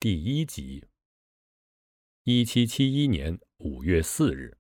第1集。1771年5月4日。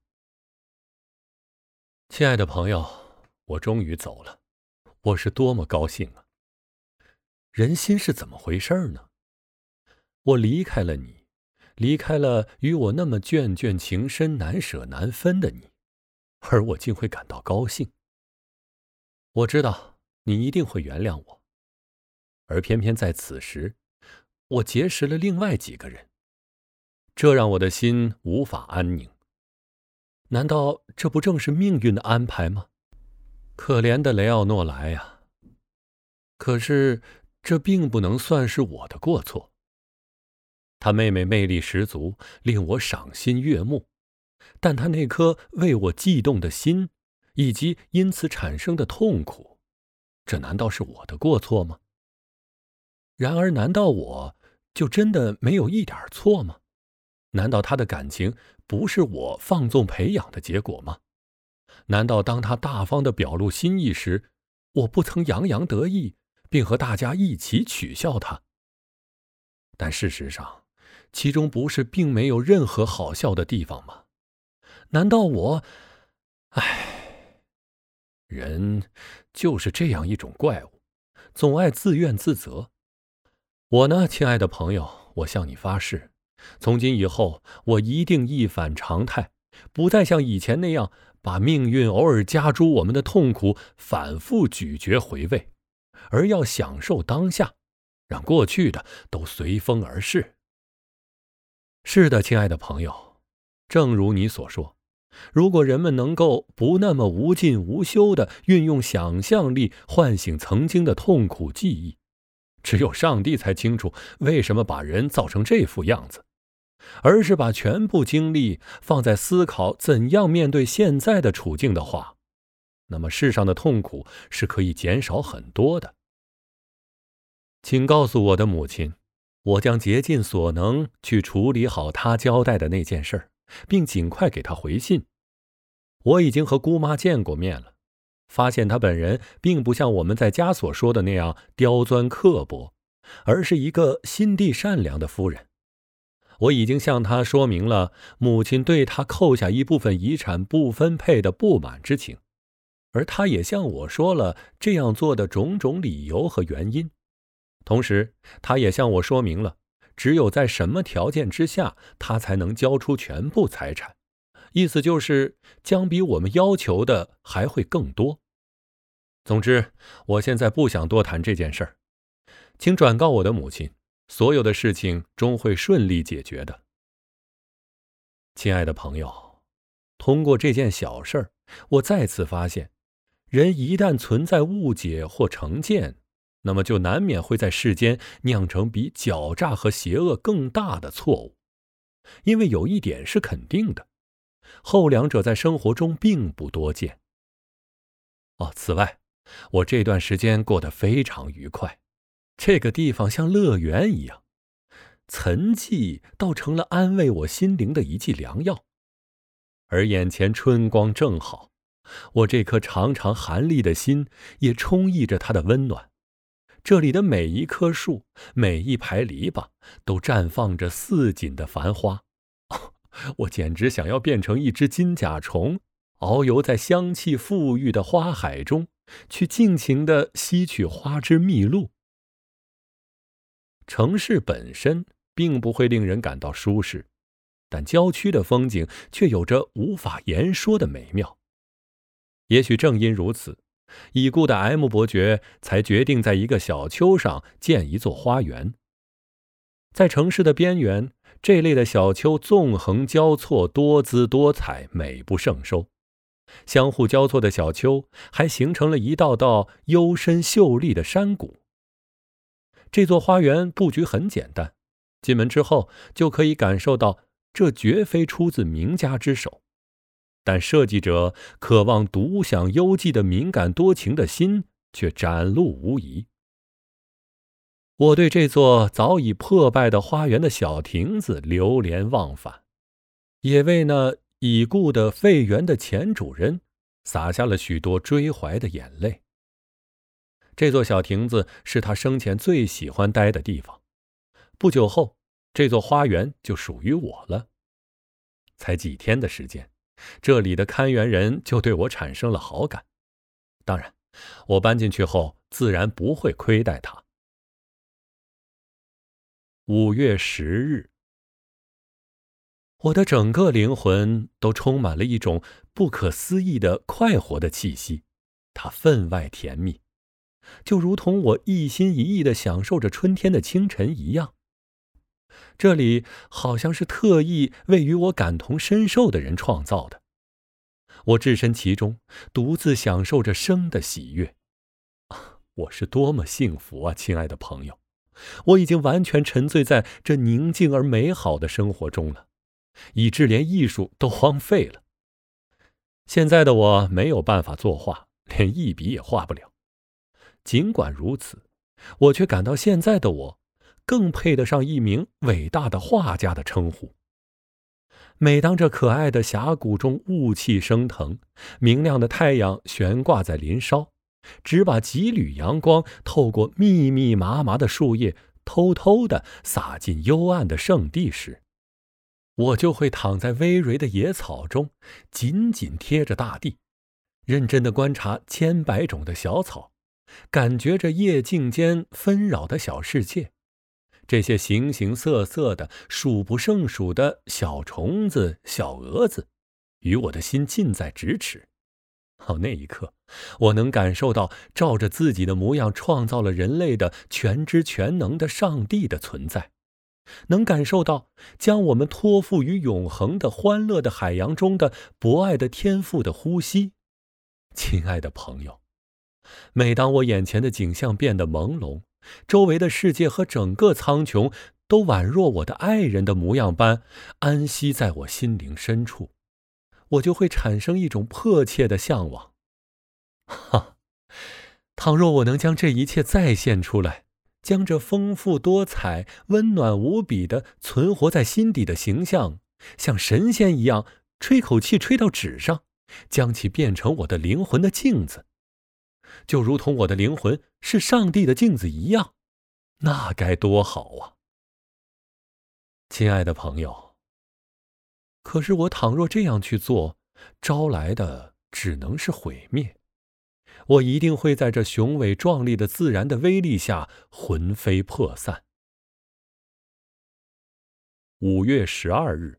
亲爱的朋友，我终于走了，我是多么高兴啊！人心是怎么回事呢？我离开了你，离开了与我那么眷眷情深、难舍难分的你，而我竟会感到高兴。我知道你一定会原谅我，而偏偏在此时，我结识了另外几个人，这让我的心无法安宁。难道这不正是命运的安排吗？可怜的雷奥诺莱呀！可是这并不能算是我的过错。她妹妹魅力十足，令我赏心悦目，但她那颗为我悸动的心，以及因此产生的痛苦，这难道是我的过错吗？然而，难道我就真的没有一点错吗？难道她的感情不是我放纵培养的结果吗？难道当她大方地表露心意时，我不曾洋洋得意，并和大家一起取笑她？但事实上，其中不是并没有任何好笑的地方吗？难道我……人就是这样一种怪物，总爱自怨自责。我呢，亲爱的朋友，我向你发誓，从今以后，我一定一反常态，不再像以前那样把命运偶尔加诸我们的痛苦反复咀嚼回味，而要享受当下，让过去的都随风而逝。是的，亲爱的朋友，正如你所说，如果人们能够不那么无尽无休地运用想象力唤醒曾经的痛苦记忆，只有上帝才清楚为什么把人造成这副样子，而是把全部精力放在思考怎样面对现在的处境的话，那么世上的痛苦是可以减少很多的。请告诉我的母亲，我将竭尽所能去处理好她交代的那件事，并尽快给她回信。我已经和姑妈见过面了，发现她本人并不像我们在家所说的那样刁钻刻薄，而是一个心地善良的夫人。我已经向她说明了母亲对她扣下一部分遗产不分配的不满之情，而她也向我说了这样做的种种理由和原因。同时，她也向我说明了只有在什么条件之下，她才能交出全部财产，意思就是将比我们要求的还会更多。总之，我现在不想多谈这件事儿，请转告我的母亲，所有的事情终会顺利解决的。亲爱的朋友，通过这件小事儿，我再次发现，人一旦存在误解或成见，那么就难免会在世间酿成比狡诈和邪恶更大的错误。因为有一点是肯定的，后两者在生活中并不多见。此外，我这段时间过得非常愉快，这个地方像乐园一样，岑寂倒成了安慰我心灵的一剂良药。而眼前春光正好，我这颗常常寒栗的心也充溢着它的温暖。这里的每一棵树，每一排篱笆，都绽放着似锦的繁花。我简直想要变成一只金甲虫，遨游在香气馥郁的花海中，去尽情地吸取花之蜜露。城市本身并不会令人感到舒适，但郊区的风景却有着无法言说的美妙。也许正因如此，已故的 M 伯爵才决定在一个小丘上建一座花园。在城市的边缘，这类的小丘纵横交错，多姿多彩，美不胜收。相互交错的小丘还形成了一道道幽深秀丽的山谷。这座花园布局很简单，进门之后就可以感受到这绝非出自名家之手，但设计者渴望独享幽寂的敏感多情的心却展露无遗。我对这座早已破败的花园的小亭子流连忘返，也为那已故的废园的前主人洒下了许多追怀的眼泪。这座小亭子是他生前最喜欢待的地方。不久后， 这座花园就属于我了。才几天的时间，这里的看园人就对我产生了好感。当然，我搬进去后自然不会亏待他。5月10日，我的整个灵魂都充满了一种不可思议的快活的气息，它分外甜蜜，就如同我一心一意地享受着春天的清晨一样。这里好像是特意为与我感同身受的人创造的。我置身其中，独自享受着生的喜悦。我是多么幸福啊，亲爱的朋友！我已经完全沉醉在这宁静而美好的生活中了，以致连艺术都荒废了。现在的我没有办法作画，连一笔也画不了。尽管如此，我却感到现在的我更配得上一名伟大的画家的称呼。每当这可爱的峡谷中雾气升腾，明亮的太阳悬挂在林梢，只把几缕阳光透过密密麻麻的树叶偷偷地洒进幽暗的圣地时，我就会躺在葳蕤的野草中，紧紧贴着大地，认真地观察千百种的小草，感觉着叶茎间纷扰的小世界。这些形形色色的、数不胜数的小虫子、小蛾子，与我的心近在咫尺。那一刻，我能感受到照着自己的模样创造了人类的全知全能的上帝的存在，能感受到将我们托付于永恒的欢乐的海洋中的博爱的天赋的呼吸。亲爱的朋友，每当我眼前的景象变得朦胧，周围的世界和整个苍穹都宛若我的爱人的模样般安息在我心灵深处，我就会产生一种迫切的向往。倘若我能将这一切再现出来，将这丰富多彩、温暖无比的存活在心底的形象，像神仙一样吹口气吹到纸上，将其变成我的灵魂的镜子，就如同我的灵魂是上帝的镜子一样，那该多好啊！亲爱的朋友，可是我倘若这样去做，招来的只能是毁灭。我一定会在这雄伟壮丽的自然的威力下魂飞魄散。5月12日，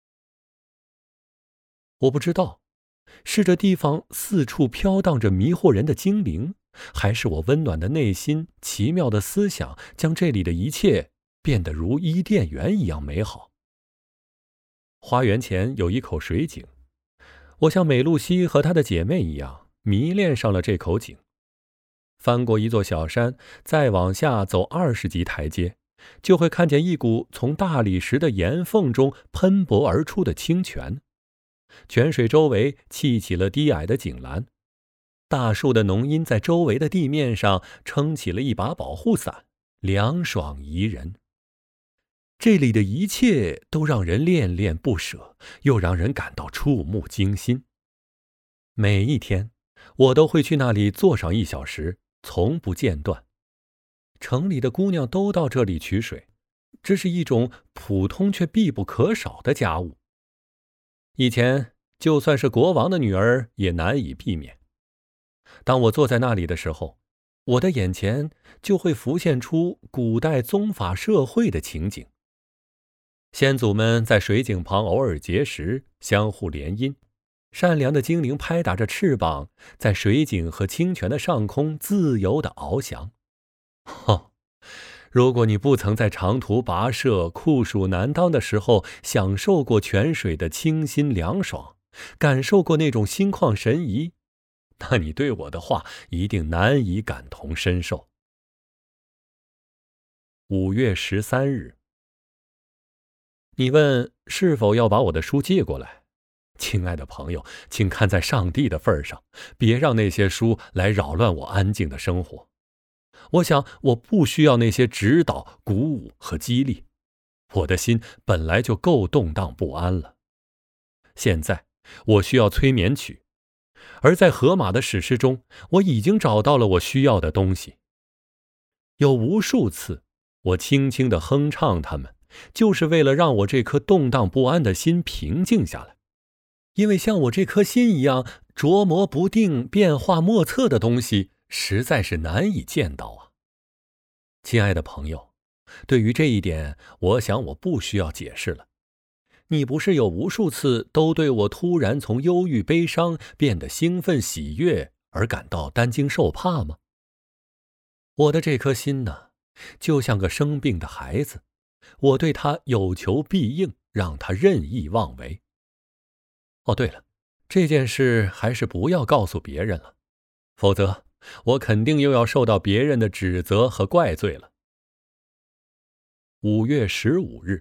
我不知道是这地方四处飘荡着迷惑人的精灵，还是我温暖的内心、奇妙的思想将这里的一切变得如伊甸园一样美好。花园前有一口水井，我像美露西和她的姐妹一样迷恋上了这口井。翻过一座小山，再往下走20级台阶，就会看见一股从大理石的岩缝中喷薄而出的清泉。泉水周围砌起了低矮的井栏，大树的浓荫在周围的地面上撑起了一把保护伞，凉爽宜人。这里的一切都让人恋恋不舍，又让人感到触目惊心。每一天，我都会去那里坐上1小时，从不间断。城里的姑娘都到这里取水，这是一种普通却必不可少的家务。以前，就算是国王的女儿也难以避免。当我坐在那里的时候，我的眼前就会浮现出古代宗法社会的情景。先祖们在水井旁偶尔结识，相互联姻，善良的精灵拍打着翅膀，在水井和清泉的上空自由地翱翔。如果你不曾在长途跋涉、酷暑难当的时候享受过泉水的清新凉爽，感受过那种心旷神怡，那你对我的话一定难以感同身受。5月13日，你问是否要把我的书借过来？亲爱的朋友，请看在上帝的份上，别让那些书来扰乱我安静的生活。我想我不需要那些指导、鼓舞和激励，我的心本来就够动荡不安了。现在我需要催眠曲，而在荷马的史诗中，我已经找到了我需要的东西。有无数次，我轻轻地哼唱它们， 就是为了让我这颗动荡不安的心平静下来。因为像我这颗心一样琢磨不定、变化莫测的东西，实在是难以见到啊。亲爱的朋友，对于这一点，我想我不需要解释了。你不是有无数次都对我突然从忧郁悲伤变得兴奋喜悦而感到担惊受怕吗？我的这颗心呢，就像个生病的孩子，我对他有求必应，让他任意妄为。哦，对了，这件事还是不要告诉别人了，否则我肯定又要受到别人的指责和怪罪了。5月15日，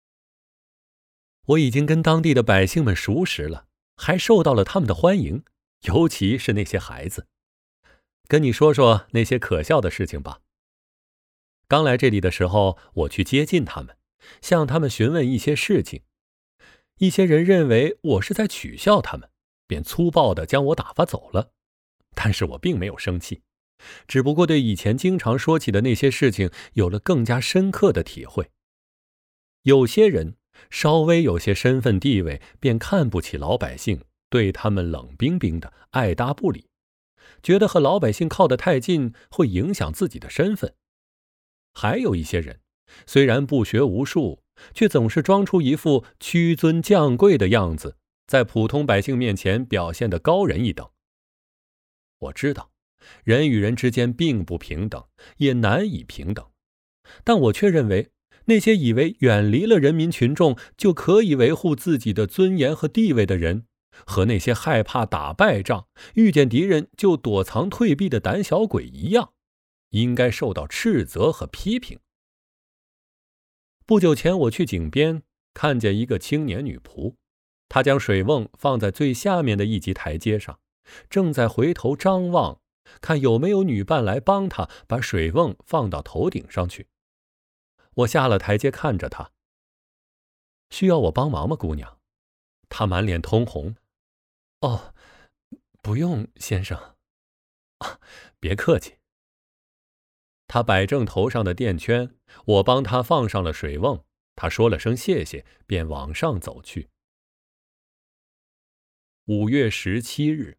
我已经跟当地的百姓们熟识了，还受到了他们的欢迎，尤其是那些孩子。跟你说说那些可笑的事情吧。刚来这里的时候，我去接近他们，向他们询问一些事情。一些人认为我是在取笑他们，便粗暴地将我打发走了。但是我并没有生气，只不过对以前经常说起的那些事情有了更加深刻的体会。有些人稍微有些身份地位，便看不起老百姓，对他们冷冰冰的，爱答不理，觉得和老百姓靠得太近会影响自己的身份。还有一些人虽然不学无术，却总是装出一副屈尊降贵的样子，在普通百姓面前表现得高人一等。我知道人与人之间并不平等，也难以平等，但我却认为那些以为远离了人民群众就可以维护自己的尊严和地位的人，和那些害怕打败仗、遇见敌人就躲藏退避的胆小鬼一样，应该受到斥责和批评。不久前我去井边，看见一个青年女仆，她将水瓮放在最下面的一级台阶上，正在回头张望，看有没有女伴来帮她把水瓮放到头顶上去。我下了台阶看着她。需要我帮忙吗，姑娘？她满脸通红。哦，不用，先生。别客气。他摆正头上的垫圈，我帮他放上了水瓮，他说了声谢谢，便往上走去。5月17日，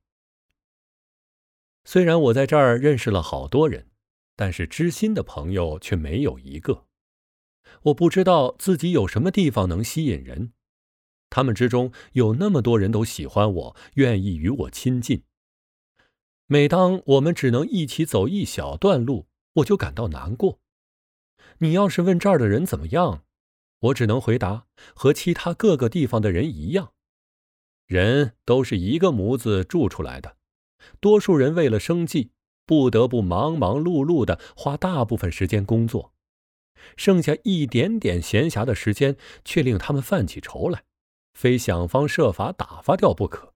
虽然我在这儿认识了好多人，但是知心的朋友却没有一个。我不知道自己有什么地方能吸引人，他们之中有那么多人都喜欢我，愿意与我亲近。每当我们只能一起走一小段路，我就感到难过。你要是问这儿的人怎么样，我只能回答和其他各个地方的人一样。人都是一个模子铸出来的，多数人为了生计，不得不忙忙碌碌地花大部分时间工作，剩下一点点闲暇的时间却令他们犯起愁来，非想方设法打发掉不可。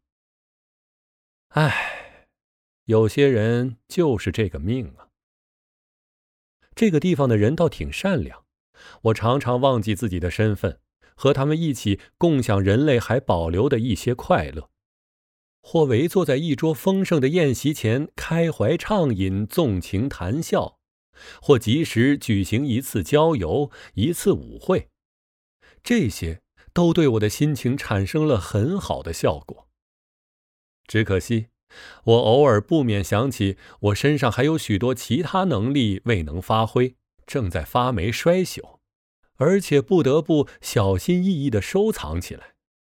唉，有些人就是这个命啊。这个地方的人倒挺善良，我常常忘记自己的身份，和他们一起共享人类还保留的一些快乐，或围坐在一桌丰盛的宴席前开怀畅饮，纵情谈笑，或及时举行一次郊游，一次舞会，这些都对我的心情产生了很好的效果。只可惜我偶尔不免想起我身上还有许多其他能力未能发挥，正在发霉衰朽，而且不得不小心翼翼地收藏起来。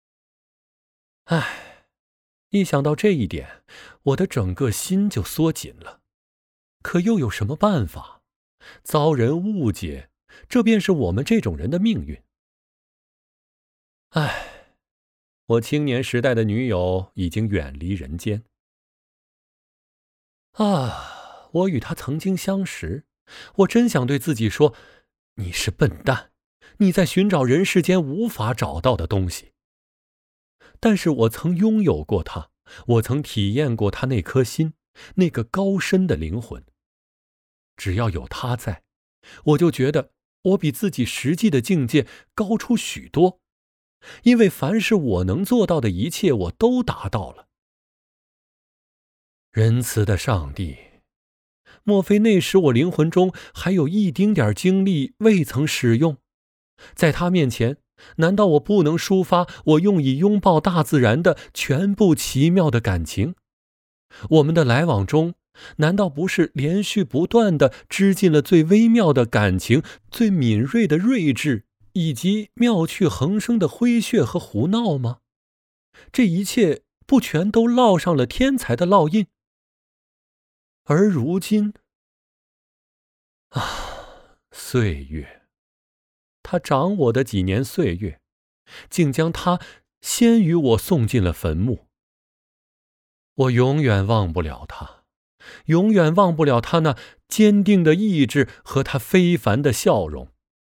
唉，一想到这一点，我的整个心就缩紧了。可又有什么办法？遭人误解，这便是我们这种人的命运。唉，我青年时代的女友已经远离人间。我与他曾经相识，我真想对自己说，你是笨蛋，你在寻找人世间无法找到的东西。但是我曾拥有过他，我曾体验过他那颗心，那个高深的灵魂。只要有他在，我就觉得我比自己实际的境界高出许多，因为凡是我能做到的一切，我都达到了。仁慈的上帝，莫非那时我灵魂中还有一丁点精力未曾使用？ 在他面前，难道我不能抒发我用以拥抱大自然的全部奇妙的感情？我们的来往中，难道不是连续不断地织进了最微妙的感情、最敏锐的睿智，以及妙趣横生的诙谐和胡闹吗？这一切不全都烙上了天才的烙印？而如今，岁月，他长我的几年岁月，竟将他先于我送进了坟墓。我永远忘不了他，永远忘不了他那坚定的意志和他非凡的笑容。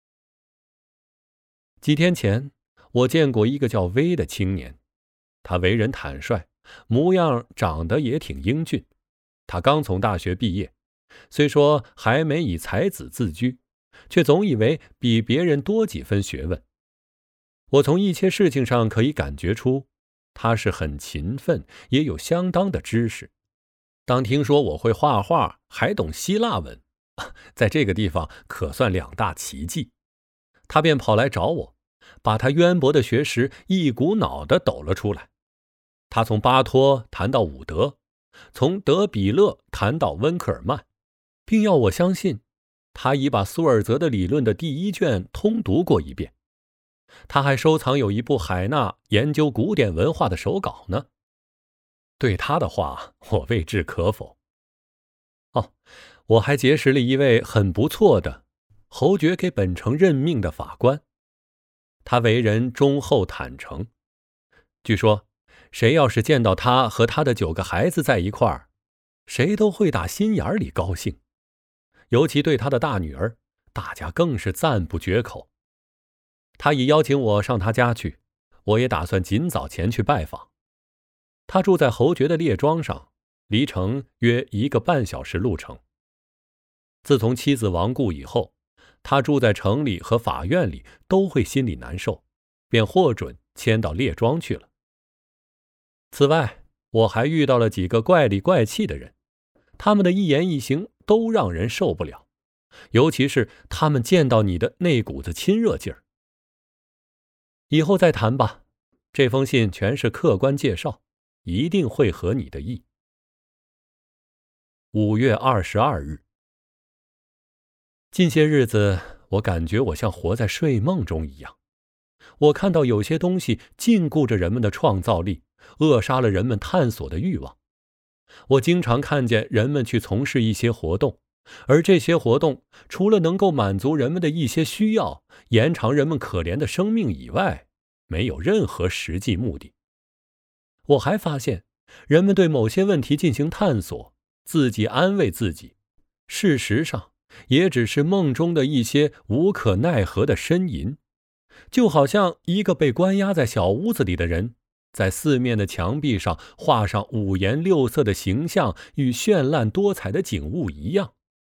几天前，我见过一个叫威的青年，他为人坦率，模样长得也挺英俊。他刚从大学毕业，虽说还没以才子自居，却总以为比别人多几分学问。我从一些事情上可以感觉出，他是很勤奋，也有相当的知识。当听说我会画画，还懂希腊文，在这个地方可算两大奇迹，他便跑来找我，把他渊博的学识一股脑地抖了出来。他从巴托谈到伍德，从德比勒谈到温克尔曼，并要我相信他已把苏尔泽的理论的第一卷通读过一遍。他还收藏有一部海纳研究古典文化的手稿呢。对他的话，我未置可否。我还结识了一位很不错的侯爵给本城任命的法官，他为人忠厚坦诚。据说谁要是见到他和他的9个孩子在一块儿，谁都会打心眼里高兴。尤其对他的大女儿，大家更是赞不绝口。他已邀请我上他家去，我也打算尽早前去拜访。他住在侯爵的列庄上，离城约1个半小时路程。自从妻子亡故以后，他住在城里和法院里都会心里难受，便获准迁到列庄去了。此外，我还遇到了几个怪里怪气的人，他们的一言一行都让人受不了，尤其是他们见到你的那股子亲热劲儿。以后再谈吧，这封信全是客观介绍，一定会合你的意。5月22日。近些日子，我感觉我像活在睡梦中一样。我看到有些东西禁锢着人们的创造力，扼杀了人们探索的欲望。我经常看见人们去从事一些活动，而这些活动除了能够满足人们的一些需要，延长人们可怜的生命以外，没有任何实际目的。我还发现，人们对某些问题进行探索，自己安慰自己，事实上也只是梦中的一些无可奈何的呻吟，就好像一个被关押在小屋子里的人，在四面的墙壁上画上5颜6色的形象与绚烂多彩的景物一样。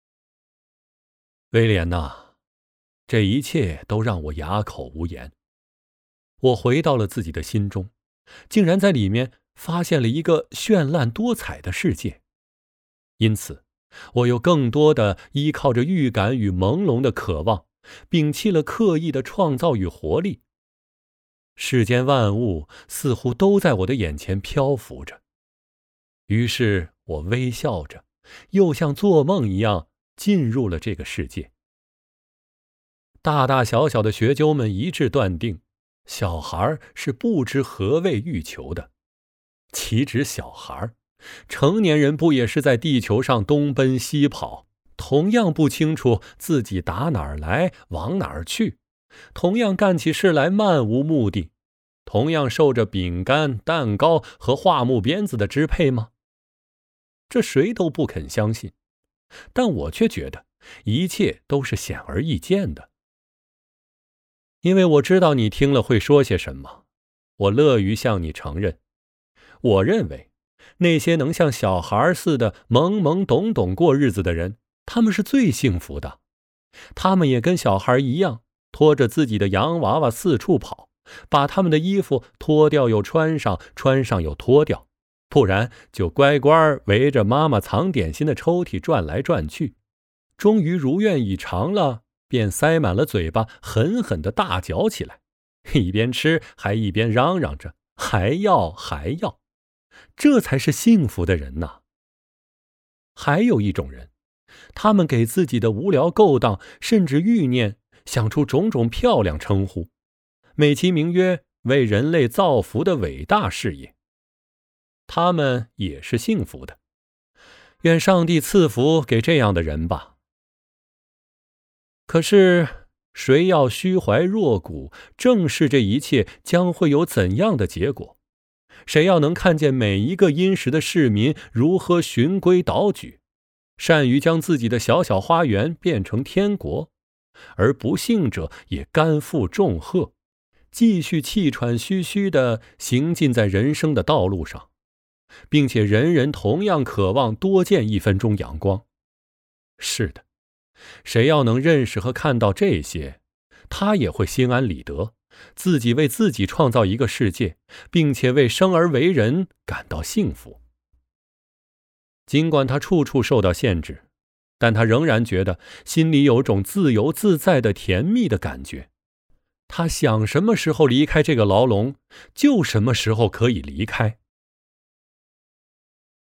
威廉呐，这一切都让我哑口无言。我回到了自己的心中，竟然在里面发现了一个绚烂多彩的世界。因此，我又更多的依靠着预感与朦胧的渴望，摒弃了刻意的创造与活力。世间万物似乎都在我的眼前漂浮着。于是我微笑着，又像做梦一样进入了这个世界。大大小小的学究们一致断定，小孩是不知何谓欲求的。岂止小孩，成年人不也是在地球上东奔西跑，同样不清楚自己打哪儿来往哪儿去，同样干起事来漫无目的，同样受着饼干、蛋糕和画木鞭子的支配吗？这谁都不肯相信，但我却觉得一切都是显而易见的。因为我知道你听了会说些什么，我乐于向你承认。我认为那些能像小孩似的懵懵懂懂过日子的人，他们是最幸福的。他们也跟小孩一样，拖着自己的洋娃娃四处跑，把他们的衣服脱掉又穿上，穿上又脱掉，不然就乖乖围着妈妈藏点心的抽屉转来转去。终于如愿以偿了， 便塞满了嘴巴，狠狠地大嚼起来，一边吃还一边嚷嚷着还要还要。这才是幸福的人呐。还有一种人，他们给自己的无聊勾当甚至欲念想出种种漂亮称呼，美其名曰为人类造福的伟大事业。他们也是幸福的，愿上帝赐福给这样的人吧。可是谁要虚怀若谷，正视这一切将会有怎样的结果？谁要能看见每一个殷实的市民如何循规蹈矩，善于将自己的小小花园变成天国，而不幸者也甘负重荷，继续气喘吁吁地行进在人生的道路上，并且人人同样渴望多见1分钟阳光。是的，谁要能认识和看到这些，他也会心安理得，自己为自己创造一个世界，并且为生而为人感到幸福。尽管他处处受到限制，但他仍然觉得心里有种自由自在的甜蜜的感觉。他想什么时候离开这个牢笼，就什么时候可以离开。